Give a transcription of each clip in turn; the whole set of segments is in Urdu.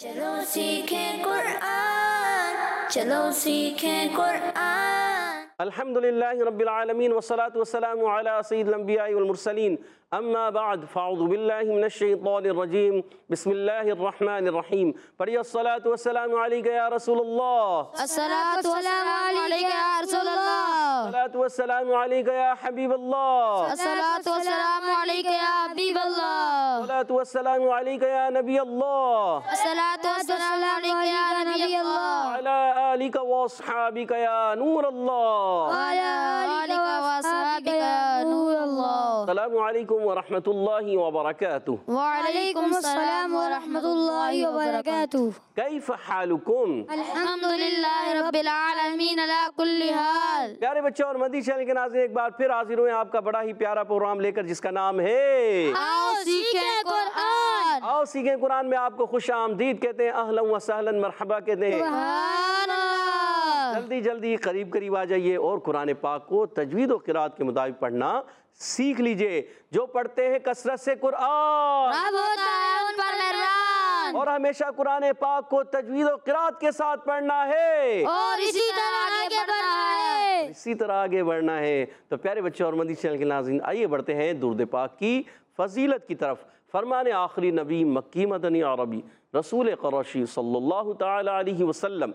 چلو سیکھیں قرآن، چلو سیکھیں قرآن۔ الحمدللہ رب العالمین والصلاة والسلام علی سید الانبیاء والمرسلین، اما بعد فاعوذ باللہ من الشیطان الرجیم، بسم اللہ الرحمن الرحیم۔ پڑھیے الصلاة والسلام علیکہ یا رسول اللہ، الصلاة والسلام علیکہ یا رسول اللہ، الصلاة والسلام علیکہ یا حبیب اللہ، الصلاة والسلام علیکہ یا حبیب اللہ، الصلاة والسلام علیکہ یا نبی اللہ، الصلاة والسلام علیکہ یا نبی اللہ، وعلی آلک واصحابک یا نور اللہ، وعلی آلک واصحابک یا نور اللہ۔ السلام علیکم ورحمۃ اللہ وبرکاتہ۔ وعلیکم السلام ورحمۃ اللہ وبرکاتہ۔ کیف حالکم؟ الحمدللہ رب العالمین علی کل حال۔ پیارے بچوں اور مدنی چینل کے ناظرین، ایک بار پھر حاضر ہوئے آپ کا بڑا ہی پیارا پروگرام لے کر، جس کا نام ہے آؤ سیکھیں قرآن۔ آؤ سیکھیں قرآن میں آپ کو خوش آمدید کہتے ہیں، اہلا و سہلا مرحبا کہتے ہیں۔ سبحان اللہ۔ جلدی جلدی قریب قریب آ جائیے اور قرآن پاک کو تجوید و قرات کے مطابق پڑھنا سیکھ لیجئے۔ جو پڑھتے ہیں کثرت سے قرآن، رب ہوتا ہے ان پر مہربان، اور ہمیشہ قرآن پاک کو تجوید و قرات کے ساتھ پڑھنا ہے، اور اسی طرح آگے بڑھنا ہے۔ اسی طرح آگے بڑھنا ہے۔ تو پیارے بچوں اور مدنی چینل کے ناظرین، آئیے بڑھتے ہیں درود پاک کی فضیلت کی طرف۔ فرمان آخری نبی مکی مدنی عربی رسول قریشی صلی اللہ تعالی علیہ وسلم،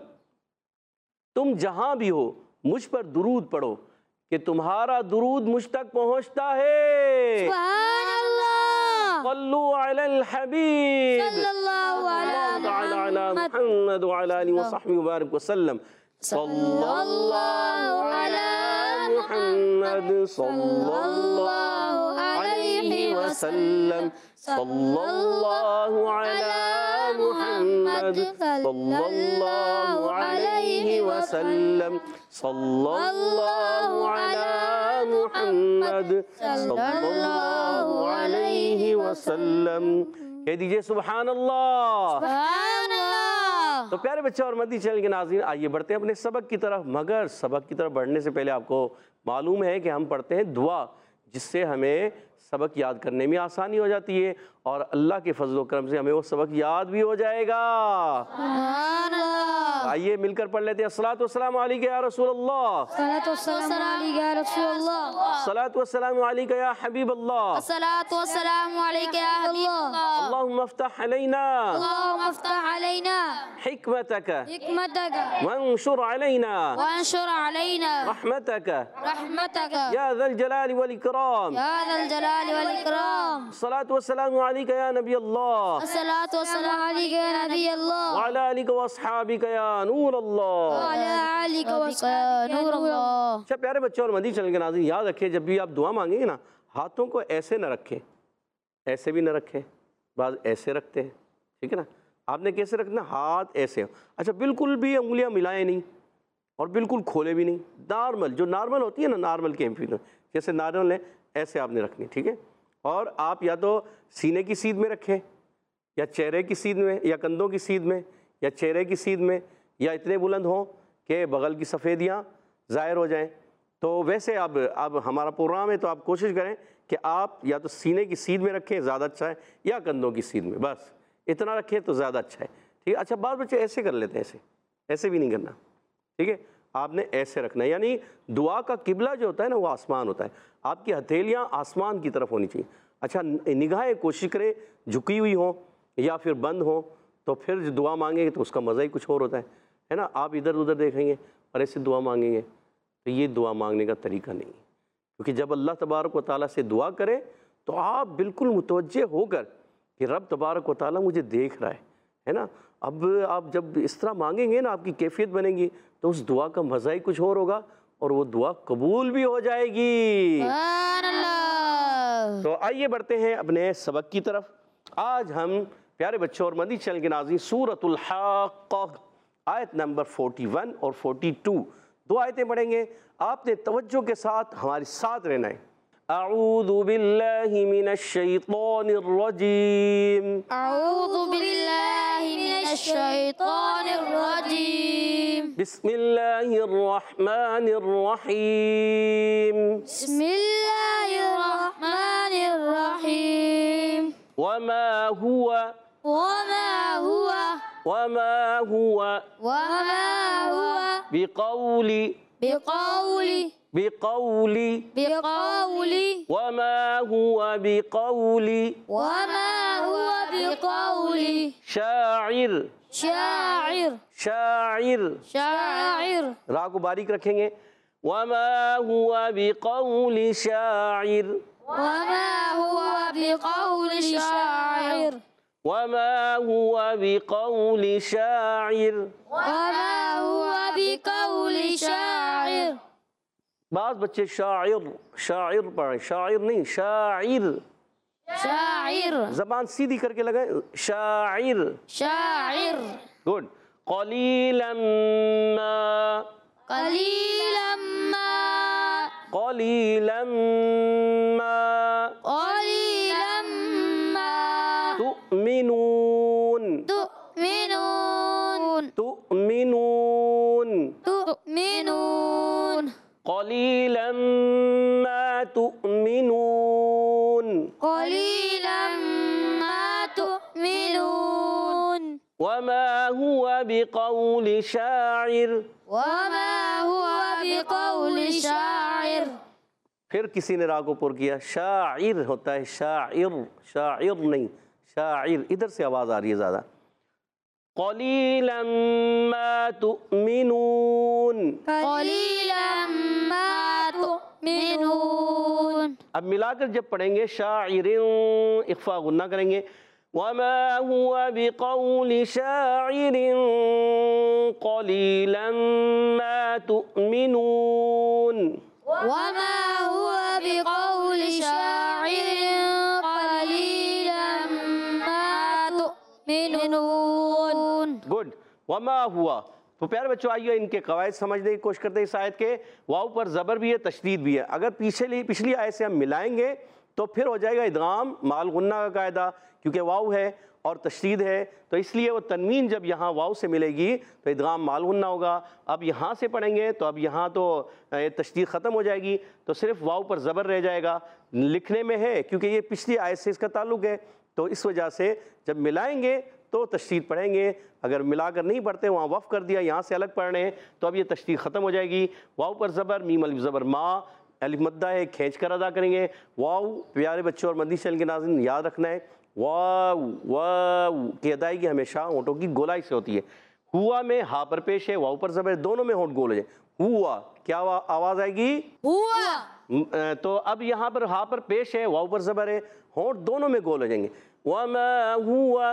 تم جہاں بھی ہو مجھ پر درود پڑھو کہ تمہارا درود مجھ تک پہنچتا ہے۔ سبحان اللہ۔ صلو علی الحبیب صلی اللہ علی محمد وعلی آلہ وصحبہ وبارک وسلم۔ صلی اللہ علی محمد صلی اللہ علیہ وسلم، صلی اللہ علی محمد صلی اللہ علیہ وسلم، صلی اللہ علی محمد صلی اللہ علیہ وسلم۔ کہہ دیجئے سبحان اللہ۔ سبحان اللہ۔ تو پیارے بچے اور مدنی چینل کے ناظرین، آئیے بڑھتے ہیں اپنے سبق کی طرف، مگر سبق کی طرف بڑھنے سے پہلے آپ کو معلوم ہے کہ ہم پڑھتے ہیں دعا، جس سے ہمیں سبق یاد کرنے میں آسانی ہو جاتی ہے، اور اللہ کے فضل و کرم سے ہمیں وہ سبق یاد بھی ہو جائے گا۔ سبحان اللہ۔ آئیے مل کر پڑھ لیتے ہیں۔ الصلاۃ والسلام علیکہ یا رسول اللہ، الصلاۃ والسلام علیکہ یا رسول اللہ، الصلاۃ والسلام علیکہ یا حبیب اللہ، الصلاۃ والسلام علیکہ یا حبیب اللہ، اللہم افتح علینا اللہم افتح علینا حکمتک حکمتک وانشر علینا وانشر علینا رحمتک رحمتک یا ذا الجلال والاکرام۔ یا ذا الجلال والاکرام۔ الصلاۃ والسلام علیکہ یا نبی اللہ، الصلاۃ والسلام علیکہ یا نبی اللہ، وعلی آلک واصحابک یا نور اللہ۔ وعلی آلک وصحبہ نور اللہ۔ اچھا پیارے بچوں اور مدنی چینل کے ناظرین، یاد رکھیں جب بھی آپ دعا مانگیں گے نا، ہاتھوں کو ایسے نہ رکھیں، ایسے بھی نہ رکھیں، بعض ایسے رکھتے ہیں، ٹھیک ہے نا؟ آپ نے کیسے رکھنا؟ ہاتھ ایسے۔ اچھا بالکل بھی انگلیاں ملائیں نہیں اور بالکل کھولے بھی نہیں، نارمل، جو نارمل ہوتی ہے نا، نارمل کیمپنگ جیسے نارمل ہے، ایسے آپ نے رکھنی، ٹھیک ہے؟ اور آپ یا تو سینے کی سیدھ میں رکھیں، یا چہرے کی سیدھ میں، یا کندھوں کی سیدھ میں، یا چہرے کی سیدھ میں، یا اتنے بلند ہوں کہ بغل کی سفیدیاں ظاہر ہو جائیں۔ تو ویسے اب ہمارا پروگرام ہے تو آپ کوشش کریں کہ آپ یا تو سینے کی سیدھ میں رکھیں، زیادہ اچھا ہے، یا کندھوں کی سیدھ میں، بس اتنا رکھیں تو زیادہ اچھا ہے، ٹھیک ہے؟ اچھا بعض بچے ایسے کر لیتے ہیں، ایسے بھی نہیں کرنا، ٹھیک ہے؟ آپ نے ایسے رکھنا ہے، یعنی دعا کا قبلہ جو ہوتا ہے نا، وہ آسمان ہوتا ہے، آپ کی ہتھیلیاں آسمان کی طرف ہونی چاہیے۔ اچھا نگاہیں کوشش کریں جھکی ہوئی ہوں یا پھر بند ہوں، تو پھر جو دعا مانگیں گے تو اس کا مزہ ہی کچھ اور ہوتا ہے نا؟ آپ ادھر ادھر دیکھیں گے اور ایسے دعا مانگیں گے تو یہ دعا مانگنے کا طریقہ نہیں ہے، کیونکہ جب اللہ تبارک و تعالیٰ سے دعا کریں تو آپ بالکل متوجہ ہو کر کہ رب تبارک و تعالیٰ مجھے دیکھ رہا ہے نا؟ اب آپ جب اس طرح مانگیں گے نا، آپ کی کیفیت بنے گی تو اس دعا کا مزہ ہی کچھ اور ہوگا، اور وہ دعا قبول بھی ہو جائے گی۔ سبحان اللہ۔ تو آئیے بڑھتے ہیں اپنے سبق کی طرف۔ آج ہم پیارے بچوں اور مدنی چینل کے ناظرین سورۃ الحاقہ آیت نمبر 41 اور 42 دو آیتیں پڑھیں گے۔ آپ نے توجہ کے ساتھ ہمارے ساتھ رہنا ہے۔ اعوذ باللہ من الشیطان الرجیم، اعوذ باللہ من الشیطان الرجیم، بسم اللہ الرحمن الرحیم، بسم اللہ الرحمن الرحیم، وما هو وما هو وما هو بقول وما هو بقول شاعر را کو باریک رکھیں گے وما هو بقول شاعر وما هو بقول شاعر بعض بچے شاعر پڑھیں شاعر نہیں شاعر زبان سیدھی کر کے لگائیں شاعر گڈ قلیلا ما تؤمنون قليلا ما تؤمنون وما هو بقول شاعر پھر کسی نے را کو پر کیا شاعر ہوتا ہے شاعر نہیں شاعر ادھر سے آواز آ رہی ہے زیادہ قلیلا ما تؤمنون اب ملا کر جب پڑھیں گے شاعر اخفا غنہ کریں گے وما هو بقول شاعر قليلا ما تؤمنون گڈ وما ہوا تو پیارے بچوں آئیے ان کے قواعد سمجھنے کی کوشش کرتے ہیں اس آیت کے واو پر زبر بھی ہے تشدید بھی ہے اگر پچھلی آیت سے ہم ملائیں گے تو پھر ہو جائے گا ادغام مال غنہ کا قاعدہ کیونکہ واو ہے اور تشدید ہے تو اس لیے وہ تنوین جب یہاں واو سے ملے گی تو ادغام مال غنہ ہوگا اب یہاں سے پڑھیں گے تو اب یہاں تو تشدید ختم ہو جائے گی تو صرف واو پر زبر رہ جائے گا لکھنے میں ہے کیونکہ یہ پچھلی آیت سے اس کا تعلق ہے تو اس وجہ سے جب ملائیں گے تو تشدید پڑھیں گے اگر ملا کر نہیں پڑھتے وہاں وقف کر دیا یہاں سے الگ پڑھ رہے ہیں تو اب یہ تشدید ختم ہو جائے گی واو پر زبر میم الف زبر ما الف مدہ ہے کھینچ کر ادا کریں گے واو پیارے بچوں اور مدنی چینل کے ناظرین یاد رکھنا ہے واو کی ادائیگی ہمیشہ ہونٹوں کی گولائی سے ہوتی ہے ہوا میں ہا پر پیش ہے واو پر زبر دونوں میں ہونٹ گول ہو جائے ہوا کیا آواز آئے گی تو اب یہاں پر ہا پر پیش ہے واو پر زبر ہے ہونٹ دونوں میں گول ہو جائیں گے وما ہوا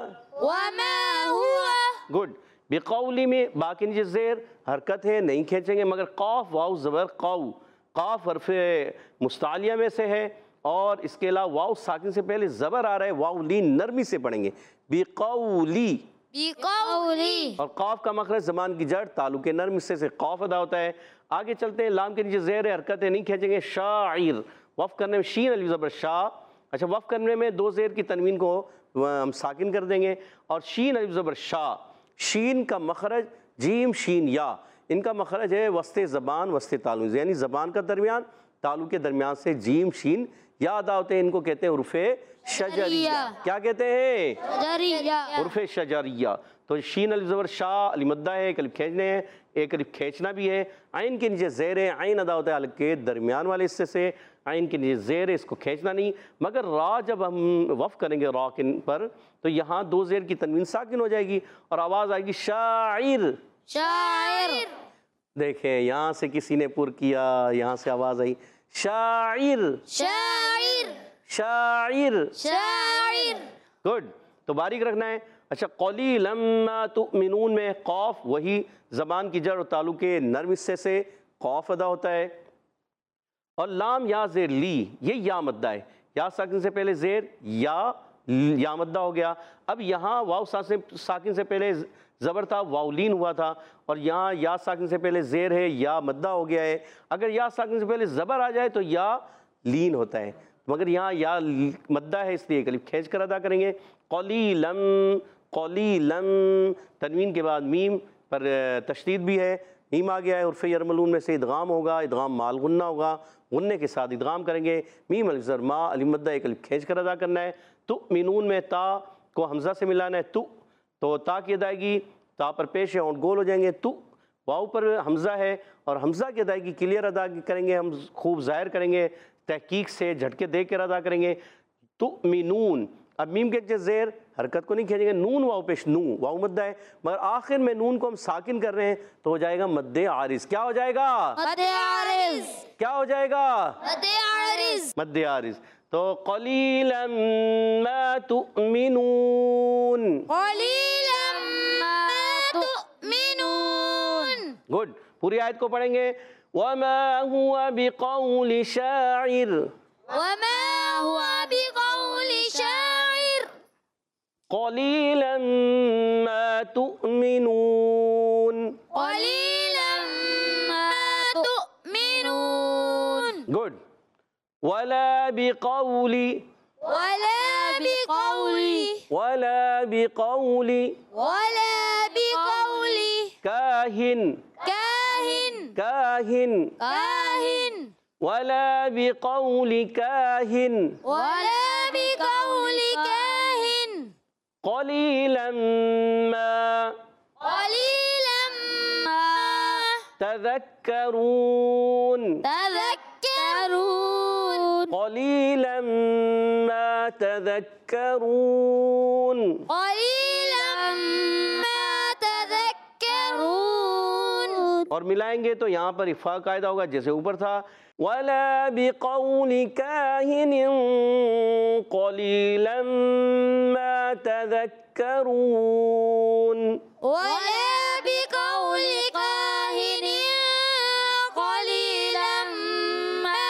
گڈ بقولی میں باقی نیچے زیر حرکت ہے نہیں کھینچیں گے مگر قاف واو زبر قاو قاف حرف مستعلیہ میں سے ہے اور اس کے علاوہ واو ساکن سے پہلے زبر آ رہا ہے واو لین نرمی سے پڑھیں گے بقولی اور قاف کا مخرج زبان کی جڑ تعلق نرم حصے سے قاف ادا ہوتا ہے آگے چلتے ہیں لام کے نیچے زیر حرکت ہے نہیں کھینچیں گے شاعر وقف کرنے میں شین الف زبر شا اچھا وقف کرنے میں دو زیر کی تنوین کو ہم ساکن کر دیں گے اور شین الف زبر شا شین کا مخرج جیم شین یا ان کا مخرج ہے وسط زبان وسط تعلق یعنی زبان کا درمیان تعلق کے درمیان سے جیم شین یا ادا ہوتے ہیں ان کو کہتے ہیں حروف شجریہ کیا کہتے ہیں حروف شجریہ تو شین الف زبر شا الف مدہ ہے ایک الف کھینچنے ہیں ایک الف کھینچنا بھی ہے عین کے نیچے زیر ہے عین ادا ہوتا ہے الف کے درمیان والے حصے سے عین کے نیچے زیر ہے اس کو کھینچنا نہیں مگر را جب ہم وقف کریں گے را پر تو یہاں دو زیر کی تنوین ساکن ہو جائے گی اور آواز آئے گی شاعر دیکھیں یہاں سے کسی نے پر کیا یہاں سے آواز آئی شاعر گڈ تو باریک رکھنا ہے اچھا قلیلا ما تؤمنون میں قاف وہی زبان کی جڑ اور تعلق کے نرم حصے سے قاف ادا ہوتا ہے اور لام یا زیر لی یہ یا مدہ ہے یا ساکن سے پہلے زیر یا مدہ ہو گیا اب یہاں واو ساکن سے پہلے زبر تھا واو لین ہوا تھا اور یہاں یا ساکن سے پہلے زیر ہے یا مدہ ہو گیا ہے اگر یا ساکن سے پہلے زبر آ جائے تو یا لین ہوتا ہے مگر یہاں یا مدہ ہے اس لیے ایک الف کھینچ کر ادا کریں گے قلیلا تنوین کے بعد میم پر تشدید بھی ہے میم آ گیا ہے حرف یرملون میں سے ادغام ہوگا ادغام مال غنہ ہوگا غنے کے ساتھ ادغام کریں گے میم الف زر ما الف مدہ ایک الف کھینچ کر ادا کرنا ہے تؤمنون میں تا کو حمزہ سے ملانا ہے تو تا کی ادائیگی، تا پر پیش ہے ہونٹ گول ہو جائیں گے، تو واؤ پر حمزہ ہے اور حمزہ کی ادائیگی کلیئر ادا کریں گے، ہم خوب ظاہر کریں گے، تحقیق سے جھٹکے دے کر ادا کریں گے۔ تؤمنون، اب میم کے نیچے زیر، حرکت کو نہیں کھینچیں گے، نون واؤ پیش، نو واؤ مدہ ہے، مگر آخر میں نون کو ہم ساکن کر رہے ہیں تو ہو جائے گا مد عارض۔ کیا ہو جائے گا؟ مد عارض، کیا ہو جائے گا؟ مد عارض۔ مد عارض۔ تو قلیلا ما تؤمنون، قلیلا ما تؤمنون۔ گڈ، پوری آیت کو پڑھیں گے۔ وما هو بقول شاعر، وما هو بقول شاعر، قلیلا ما تؤمنون۔ قلیلا ما تؤمنون۔ گڈ، ولا بقول، ولا بقول، ولا بقول ولا بقول کاہن، کاہن، کاہن، کاہن، ولا بقول کاہن، ولا بقول کاہن، قلیلا ما قلیلا ما تذکرون، تذکرون، قلیلا ما تذکرون۔ قلیلا ما تذکرون۔ اور ملائیں گے تو یہاں پر اخفاء قاعدہ ہوگا جیسے اوپر تھا، وَلَا بِقَوْلِ كَاهِنٍ قَلِيلًا مَا تَذَكَّرُونَ۔ ولا بقول کاہن قلیلا ما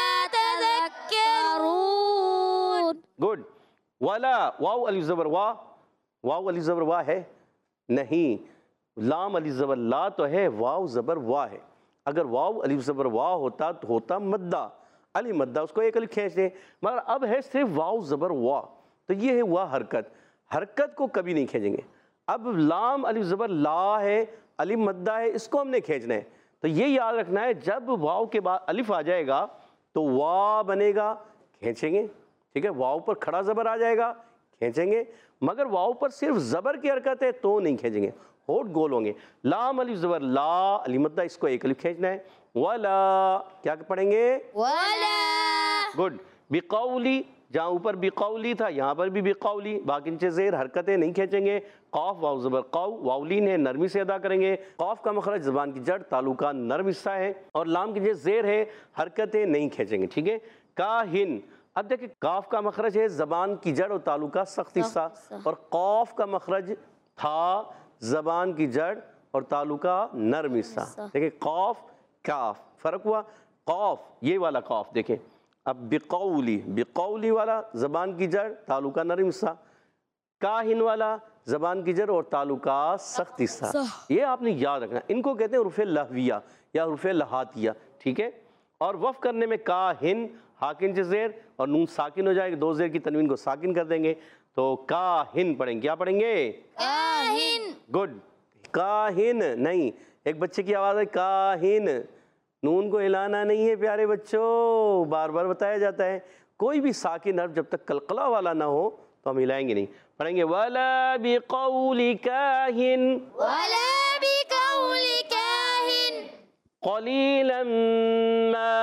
تذکرون۔ گڈ، ولا واو الف زبر وا، واو الف زبر وا ہے نہیں، لام الف زبر لا تو ہے، واو زبر وا ہے۔ اگر واو الف زبر وا ہوتا تو ہوتا مدہ، علی مدہ، اس کو ایک الف کھینچ دیں، مگر اب ہے صرف واو زبر وا، تو یہ ہے وا حرکت، حرکت کو کبھی نہیں کھینچیں گے۔ اب لام الف زبر لا ہے، الف مدہ ہے، اس کو ہم نے کھینچنا ہے، تو یہ یاد رکھنا ہے جب واو کے بعد الف آ جائے گا تو وا بنے گا، کھینچیں گے، ٹھیک ہے، واو پر کھڑا زبر آ جائے گا، کھینچیں گے، مگر واو پر صرف زبر کی حرکت ہے تو نہیں کھینچیں گے، ہونٹ گول ہوں گے۔ لام الف زبر لا، الف مدہ، اس کو ایک الف کھینچنا ہے، ولا، کیا پڑھیں گے؟ ولا، گڈ، بقولی، جہاں اوپر بقولی تھا یہاں پر بھی بقولی، باقی نیچے زیر، حرکتیں نہیں کھینچیں گے۔ قاف واو زبر قو، واولین ہے، نرمی سے ادا کریں گے۔ قاف کا مخرج زبان کی جڑ تعلقہ نرم حصہ ہے، اور لام کی نیچے زیر ہے، حرکتیں نہیں کھینچیں گے، ٹھیک ہے۔ کاہن، اب دیکھیں کاف کا مخرج ہے زبان کی جڑ اور تعلقہ سخت حصہ، اور قاف کا مخرج تھا زبان کی جڑ اور تعلقہ نرم حصہ، دیکھیں قاف کاف، فرق ہوا۔ قاف یہ والا قاف دیکھیں، اب بقولی، بقولی والا زبان کی جڑ تعلقہ نرم حصہ، کاہن والا زبان کی جڑ اور تعلقہ سخت حصہ، یہ آپ نے یاد رکھنا، ان کو کہتے ہیں حروف لہویہ یا حروف لہاتیہ، ٹھیک ہے۔ اور وقف کرنے میں کاہن، ہاکن سے زیر اور نون ساکن ہو جائے گا، دو زیر کی تنوین کو ساکن کر دیں گے تو کاہن پڑھیں گے، کیا پڑھیں گے؟ کاہن۔ گڈ، کاہن نہیں، ایک بچے کی آواز ہے کاہن، نون کو ہلانا نہیں ہے پیارے بچوں، بار بار بتایا جاتا ہے، کوئی بھی ساکن حرف جب تک قلقلہ والا نہ ہو تو ہم ہلائیں گے نہیں۔ پڑھیں گے وَلَا بِقَوْلِ كَاهٍ، ولا بقول کاہن، قَلِيلًا مَا،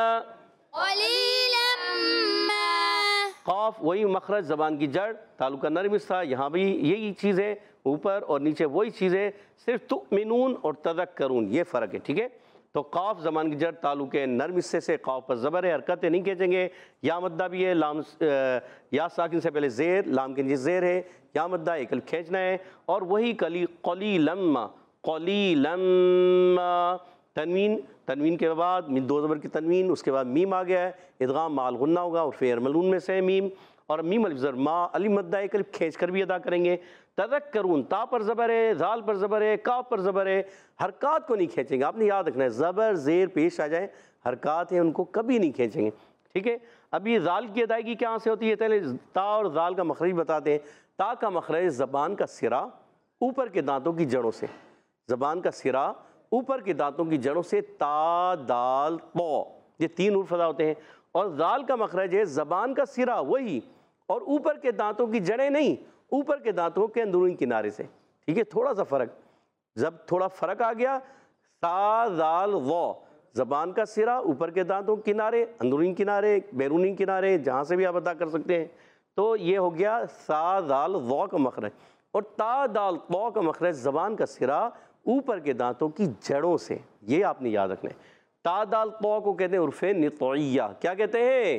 قلیلا ما، قاف وہی مخرج زبان کی جڑ تعلقہ نرم حصہ، یہاں بھی یہی چیز ہے، اوپر اور نیچے وہی چیز ہے، صرف تؤمنون اور تذکرون یہ فرق ہے، ٹھیک ہے۔ تو قاف زبان کی جڑ تعلق نرم حصے سے، قاف پر زبر ہے، حرکتیں نہیں کھینچیں گے۔ یا مدہ بھی ہے، لام یا ساکن سے پہلے زیر، لام کے نیچے زیر ہے، یا مدہ ایک الف کھینچنا ہے، اور وہی قلیلا ما، قلیلا ما، تنوین، تنوین کے بعد دو زبر کی تنوین، اس کے بعد میم آ گیا ہے، ادغام مع الغنہ ہوگا، اور فعل ملعون میں سے میم، اور میم الف زبر ما، الف مدہ ایک الف کھینچ کر بھی ادا کریں گے۔ تذکرون، تا پر زبر ہے، ذال پر زبر ہے، کاف پر زبر ہے، حرکات کو نہیں کھینچیں گے، آپ نے یاد رکھنا ہے، زبر زیر پیش آ جائیں، حرکات ہیں ان کو کبھی نہیں کھینچیں گے، ٹھیک ہے۔ اب یہ ذال کی ادائیگی کہاں سے ہوتی ہے؟ پہلے تا اور ذال کا مخرج بتاتے ہیں۔ تا کا مخرج زبان کا سرا اوپر کے دانتوں کی جڑوں سے، زبان کا سرا اوپر کے دانتوں کی جڑوں سے، تا دال طو، یہ تین حروف ادا ہوتے ہیں، اور ذال کا مخرج ہے زبان کا سرا وہی، اور اوپر کے دانتوں کی جڑیں نہیں، اوپر کے دانتوں کے اندرونی کنارے سے، ٹھیک ہے، تھوڑا سا فرق، جب تھوڑا فرق آ گیا، سا ذال وا، زبان کا سرا، اوپر کے دانتوں کنارے، اندرونی کنارے، بیرونی کنارے، جہاں سے بھی آپ ادا کر سکتے ہیں، تو یہ ہو گیا سا ذال وا کا مخرج۔ اور تا دال طا کا مخرج زبان کا سرا اوپر کے دانتوں کی جڑوں سے، یہ آپ نے یاد رکھنا ہے۔ تا دال طا کو کہتے ہیں عرف نطعیہ، کیا کہتے ہیں؟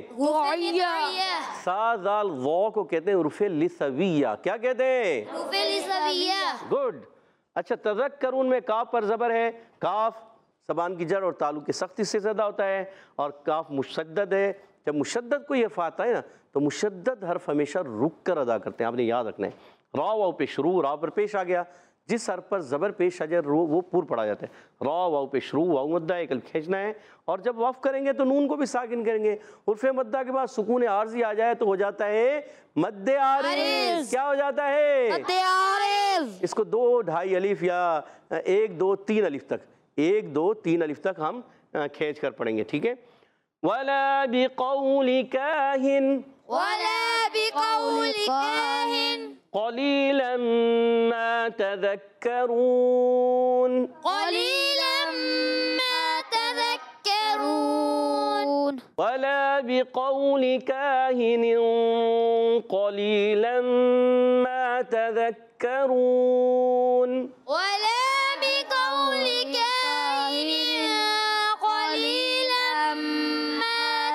سا دال وا کو کہتے ہیں عرف لثویہ، کیا کہتے ہیں؟ گڈ۔ اچھا، تذکرون میں کاف پر زبر ہے، کاف زبان کی جڑ اور تالو کی سختی سے زیادہ ہوتا ہے، اور کاف مشدد ہے۔ جب مشدد کوئی حرف آتا ہے نا تو مشدد حرف ہمیشہ رک کر ادا کرتے ہیں، آپ نے یاد رکھنا ہے۔ را واو پہ شروع، را پر پیش آ گیا، جس حرف پر زبر پیش آ جائے وہ پور پڑا جاتا ہے۔ را واو پہ شروع، واو مدہ ہے، قلب کھینچنا ہے، اور جب وقف کریں گے تو نون کو بھی ساکن کریں گے۔ حرف مدہ کے بعد سکون عارضی آ جائے تو ہو جاتا ہے مد عارض۔ کیا ہو جاتا ہے؟ مد عارض۔ اس کو 2 2.5 الف یا 1 2 3 الف تک، 1 2 3 الف تک ہم کھینچ کر پڑھیں گے، ٹھیک ہے۔ وَلَا بِقَوْلِ كَاهٍ ولا بقول كاهن قَلِيلًا مَا تَذَكَّرُونَ قليلا ما تذكرون وَلَا بِقَوْلِ كَاهِنٍ قَلِيلًا مَا تَذَكَّرُونَ ولا بقول كاهن قليلا ما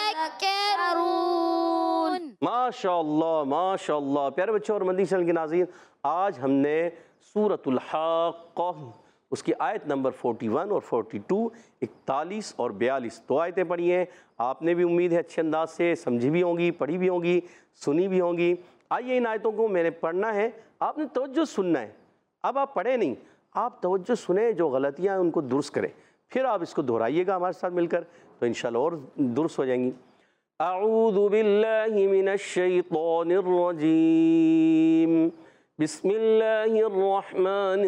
تذكرون۔ ماشاءاللہ ماشاءاللہ۔ پیارے بچوں اور مدنی چینل کے ناظرین، آج ہم نے سورۃ الحاقہ اس کی آیت نمبر 41 اور 42، 41 اور 42 دو آیتیں پڑھی ہیں۔ آپ نے بھی امید ہے اچھے انداز سے سمجھی بھی ہوں گی، پڑھی بھی ہوں گی، سنی بھی ہوں گی۔ آئیے ان آیتوں کو میں نے پڑھنا ہے، آپ نے توجہ سننا ہے۔ اب آپ پڑھیں نہیں، آپ توجہ سنیں، جو غلطیاں ہیں ان کو درست کریں، پھر آپ اس کو دہرائیے گا ہمارے ساتھ مل کر، تو انشاءاللہ اور درست ہو جائیں گی۔ اعوذ باللہ من الشیطان الرجیم، بسم اللہ الرحمن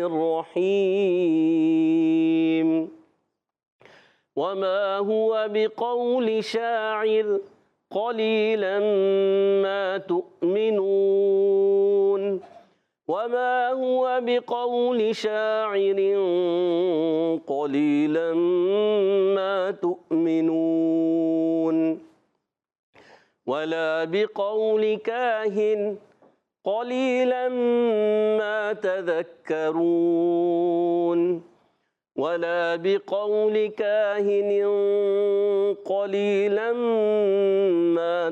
الرحیم۔ وما هو بقول شاعر قليلا ما تؤمنون وما هو بقول شاعر قليلا ما تؤمنون ولا بقول كاهن قليلا ما تذكرون ولا بقول كاهن قليلا ما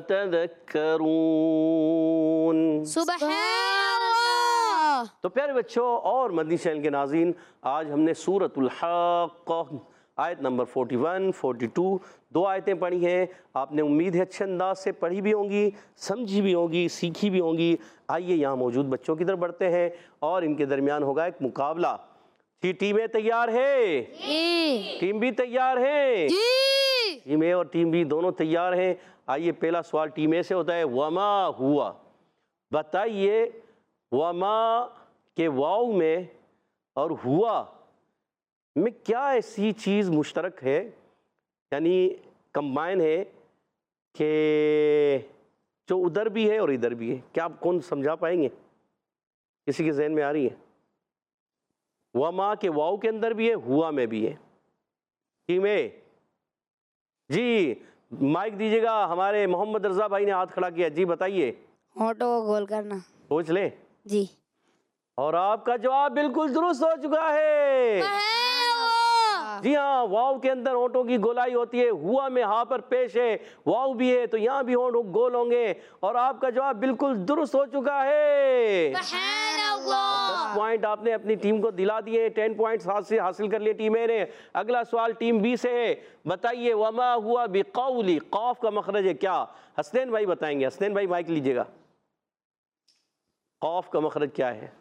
تذكرون۔ سبحان اللہ۔ تو پیارے بچوں اور مدنی چینل کے ناظرین، آج ہم نے سورۃ الحاقہ آیت نمبر 41 42 دو آیتیں پڑھی ہیں۔ آپ نے امید ہے اچھے انداز سے پڑھی بھی ہوں گی، سمجھی بھی ہوں گی، سیکھی بھی ہوں گی۔ آئیے یہاں موجود بچوں کی طرف بڑھتے ہیں اور ان کے درمیان ہوگا ایک مقابلہ۔ ٹیمیں تیار ہے؟ جی ٹیم بھی تیار ہے؟ جی ٹیم اے اور ٹیم بی دونوں تیار ہیں۔ آئیے پہلا سوال ٹیم اے سے ہوتا ہے، وما ہوا، بتائیے وما کے واو میں اور ہوا میں کیا ایسی چیز مشترک ہے، یعنی کمبائن ہے، کہ جو ادھر بھی ہے اور ادھر بھی ہے؟ کیا آپ کون سمجھا پائیں گے؟ کسی کے ذہن میں آ رہی ہے؟ وما کے واو کے اندر بھی ہے، ہوا میں بھی ہے۔ ٹیم اے جی مائک دیجیے گا، ہمارے محمد رضا بھائی نے ہاتھ کھڑا کیا، جی بتائیے۔ ہونٹوں کو گول کرنا۔ سوچ لیں، جی اور آپ کا جواب بالکل درست ہو چکا ہے۔ جی ہاں، واو کے اندر ہونٹوں کی گولائی ہوتی ہے، ہوا میں ہاں پر پیش ہے، واو بھی ہے تو یہاں بھی ہونٹ گول ہوں گے، اور آپ کا جواب بالکل درست ہو چکا ہے۔ 10 پوائنٹ آپ نے اپنی ٹیم کو دلا دیے، 10 پوائنٹس حاصل کر لیے ٹیم اے نے۔ اگلا سوال ٹیم بی سے ہے، بتائیے وما ہوا بقولی، قاف کا مخرج ہے کیا؟ حسنین بھائی بتائیں گے، حسنین بھائی مائک لیجیے گا، قاف کا مخرج کیا ہے؟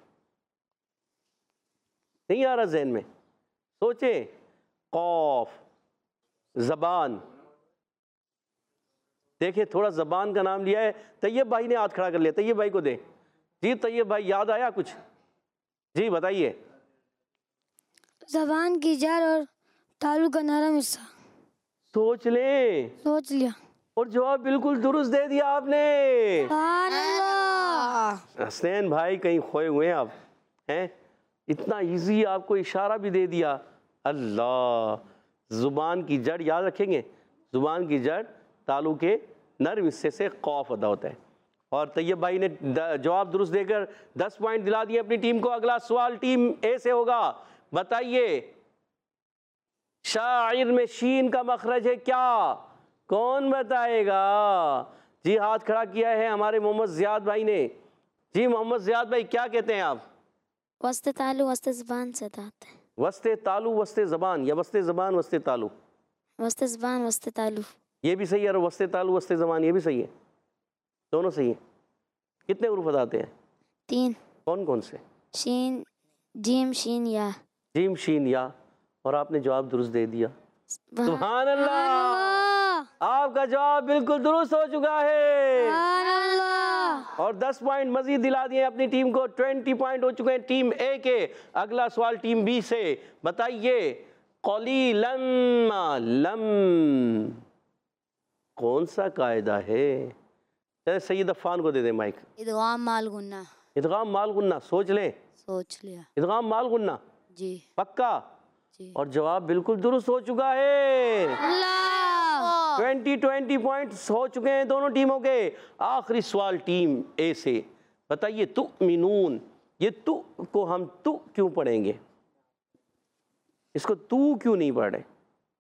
نہیں آ رہا ذہن میں؟ سوچیں، قاف زبان، دیکھیں تھوڑا زبان کا نام لیا ہے۔ طیب بھائی نے ہاتھ کھڑا کر لیا، طیب بھائی کو دیں۔ جی طیب بھائی یاد آیا کچھ؟ جی بتائیے۔ زبان کی جڑ اور تالو کا نرم حصہ۔ سوچ لیں، سوچ لیا۔ اور جواب بالکل درست دے دیا آپ نے۔ سبحان اللہ۔ حسین بھائی کہیں کھوئے ہوئے ہیں آپ ہیں؟ اتنا ایزی آپ کو اشارہ بھی دے دیا. اللہ. زبان کی جڑ یاد رکھیں گے, زبان کی جڑ تالو کے نرم حصے سے قاف ادا ہوتا ہے. اور طیب بھائی نے جواب درست دے کر 10 پوائنٹ دلا دیے اپنی ٹیم کو. اگلا سوال ٹیم اے سے ہوگا. بتائیے شاعر میں شین کا مخرج ہے کیا؟ کون بتائے گا؟ جی ہاتھ کھڑا کیا ہے ہمارے محمد زیاد بھائی نے. جی محمد زیاد بھائی کیا کہتے ہیں آپ؟ وسط تالو وسط زبان سے آتا ہے. وسط تالو وسط زبان یا وسط زبان وسط تالو؟ وسط زبان وسط تالو. یہ بھی صحیح ہے. اور وسط تالو وسط زبان یہ بھی صحیح ہے. دونوں صحیح ہیں. کتنے حروف آتے ہیں؟ 3. کون کون سے؟ شین جیم شین یا. جیم شین یا. اور آپ نے جواب درست دے دیا. سبحان اللہ. آپ کا جواب بالکل درست ہو چکا ہے. سبحان اللہ. اور 10 پوائنٹ مزید دلا دیے اپنی ٹیم کو. 20 پوائنٹ ہو چکے ہیں ٹیم اے کے. اگلا سوال ٹیم بی سے. بتائیے قلیلاً ما لم کون سا قاعدہ ہے؟ سید عفان کو دے دیں مائک. ادغام مال غنہ. ادغام مال غنہ. سوچ لیں. سوچ لیا. ادغام مال غنہ جی. پکا؟ جی. اور جواب بالکل درست ہو چکا ہے. اللہ. 20 پوائنٹس ہو چکے ہیں دونوں ٹیموں کے. آخری سوال ٹیم اے سے. بتائیے تؤمنون. یہ تو کو ہم تو کیوں پڑھیں گے؟ اس کو تو کیوں نہیں پڑھ رہے؟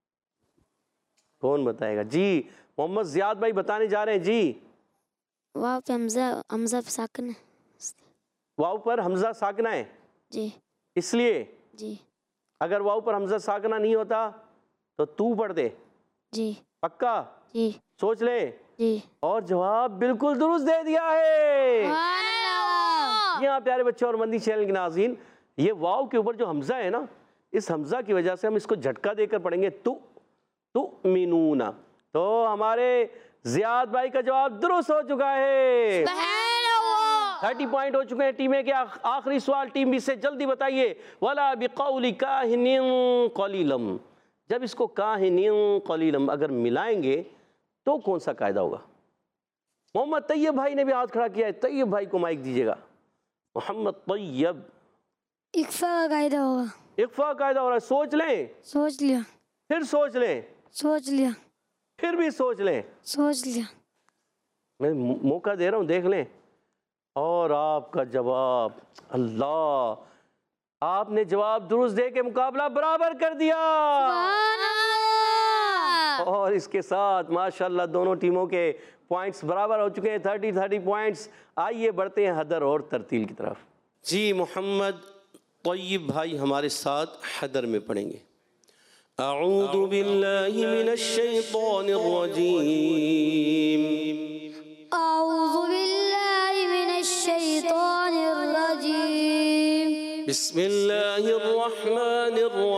کون بتائے گا؟ جی محمد زیاد بھائی بتانے جا رہے ہیں. جی واو پہ حمزہ پہ ساکن ہے. واو پر حمزہ ساکنہ ہے جی. اس لیے جی. اگر واو پر حمزہ ساکنہ نہیں ہوتا تو پڑھ دے. جی. پکا؟ جی. سوچ لیں. جی. اور جواب بالکل درست دے دیا ہے. سبحان اللہ. یہاں پیارے بچوں اور مندی چینل کے ناظرین, یہ واو کے اوپر جو حمزہ ہے نا, اس حمزہ کی وجہ سے ہم اس کو جھٹکا دے کر پڑھیں گے تؤمنون. تو ہمارے زیاد بھائی کا جواب درست ہو چکا ہے. سبحان اللہ. 30 پوائنٹ ہو چکے ہیں ٹیم اے کے. آخری سوال ٹیم بی سے. جلدی بتائیے. وَلَا بِقَوْلِ كَاهِنٍ قَلِيلًا. جب اس کو كَاهِنٍ قَلِيلًا اگر ملائیں گے تو کون سا قاعدہ ہوگا؟ محمد طیب بھائی نے بھی ہاتھ کھڑا کیا ہے. طیب بھائی کو مائک دیجیے گا. محمد طیب. اکفا کا قاعدہ ہوگا. اقفا قاعدہ ہو رہا ہے. سوچ لیں. سوچ لیا. پھر سوچ لیں. سوچ لیا. پھر بھی سوچ لیں. سوچ لیا. میں موقع دے رہا ہوں, دیکھ لیں. اور آپ کا جواب, اللہ, آپ نے جواب درست دے کے مقابلہ برابر کر دیا. سبحان اللہ. اور اس کے ساتھ ماشاءاللہ دونوں ٹیموں کے پوائنٹس برابر ہو چکے ہیں. 30 پوائنٹس. آئیے بڑھتے ہیں حدر اور ترتیل کی طرف. جی محمد طیب بھائی ہمارے ساتھ حدر میں پڑھیں گے. اعوذ باللہ من الشیطان الرجیم. اعوذ باللہ من الشیطان الرجیم. بسم اللہ الرحمن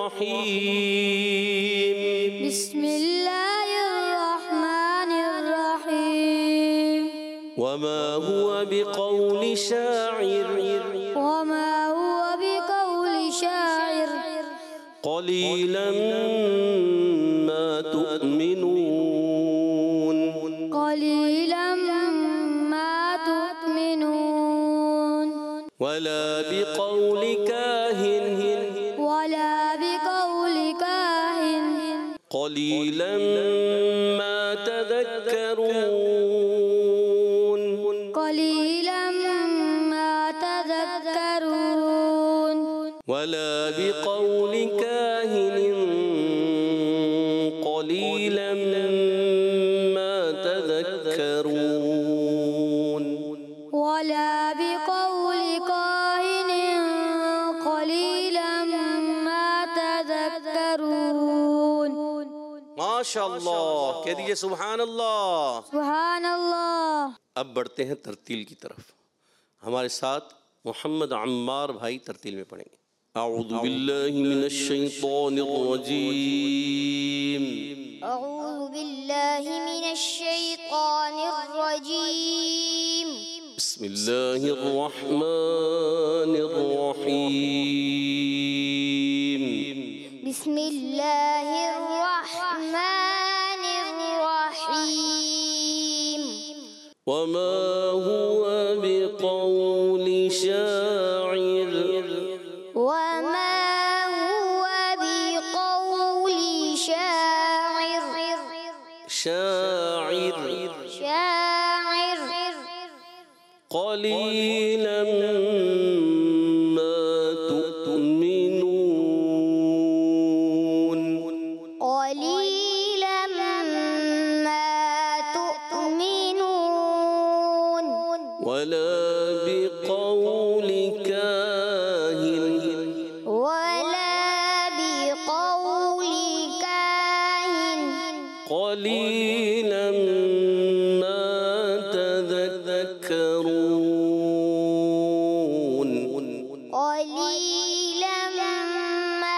الرحیم. بسم اللہ الرحمن الرحیم. وما هو بقول شاعر وما هو بقول شاعر قلیلا ما تؤمنون. قلیلا ما تؤمنون. ولا بقول كاهن ولا بقول كاهن قلیلا ما تذکرون. قلیلا ما تذکرون. ولا بقول كاهن قليلا ما تذكرون. ولا بقول كاهن قليلا ما تذكرون. ماشاءاللہ. کہہ دیجئے سبحان اللہ. سبحان اللہ. اب بڑھتے ہیں ترتیل کی طرف. ہمارے ساتھ محمد عمار بھائی ترتیل میں پڑھیں گے. اعوذ باللہ من الشیطان الرجیم. أعوذ بالله من الشيطان الرجيم. بسم اللہ الرحمن الرحیم. بسم الله الرحمن الرحيم. وما هو بقول شاعر وما शाइर शाइर क़लीलन मा तु'मिनून क़लीलन मा तु'मिनून वला बिक़ौलि काहिन वला बिक़ौलि काहिन क़लीलन मा तज़क्करून क़लीलन मा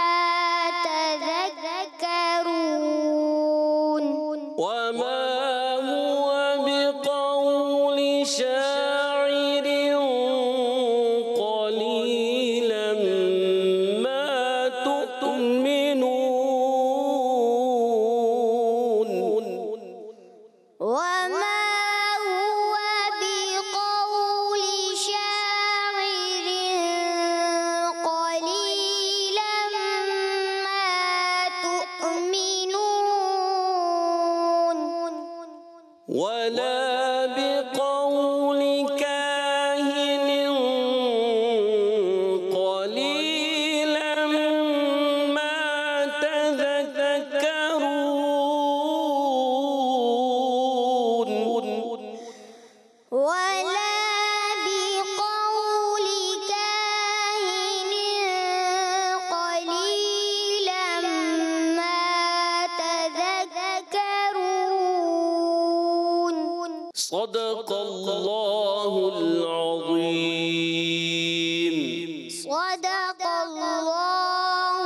तज़क्करून वमा हुवा बिक़ौलि शाइर क़लीलन मा तु'मिनून وما هو بقول شاعر قليلا ما تؤمنون ولا بقول كاهن قليلا ما تذكرون ولا بقول كاهن قليلا ما تذكرون صدق الله العظيم صدق الله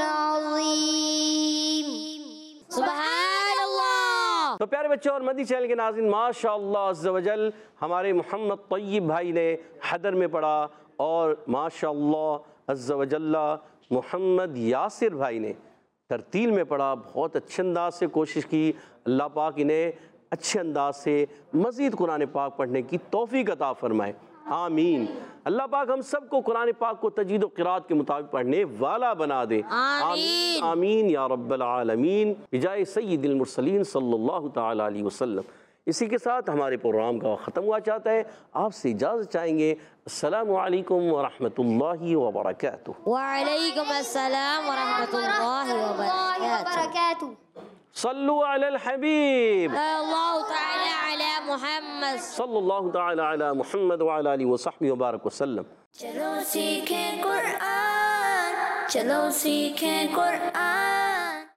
العظيم सुभान अल्लाह। तो प्यारे बच्चों और मदी चैनल के नाज़रीन, माशाअल्लाह अज़्ज़ा वजल हमारे मोहम्मद तय्यब भाई ने हदर में पढ़ा और माशाअल्लाह अज़्ज़ा वजल्ला मोहम्मद यासिर भाई ने तरतील में पढ़ा। बहुत अच्छे अंदाज से कोशिश की। अल्लाह पाक इन्हें अच्छे अंदाज से मज़ीद कुरान पाक पढ़ने की तौफ़ीक़ अता फ़रमाए, आमीन। अल्लाह पाक हम सब को कुरान पाक को तजवीद व क़िराअत के मुताबिक पढ़ने वाला बना दे, आमीन आमीन या रब्बल आलमीन बिजाए सय्यिदिल मुरसलीन सल्लल्लाहु तआला अलैहि वसल्लम। इसी के साथ हमारे प्रोग्राम का ख़त्म हुआ चाहता है। आपसे इजाज़त चाहेंगे। अस्सलामु अलैकुम व रहमतुल्लाहि व बरकातुहू। वालेकुम अस्सलाम व रहमतुल्लाहि व बरकातुहू। सल्लु अलल हबीब अल्लाहु तआला अला मुहम्मद सल्लल्लाहु तआला अला मुहम्मद व अला आलिहि व सहबिहि व बारक वसल्लम। चलो सीखें कुरान, चलो सीखें कुरान।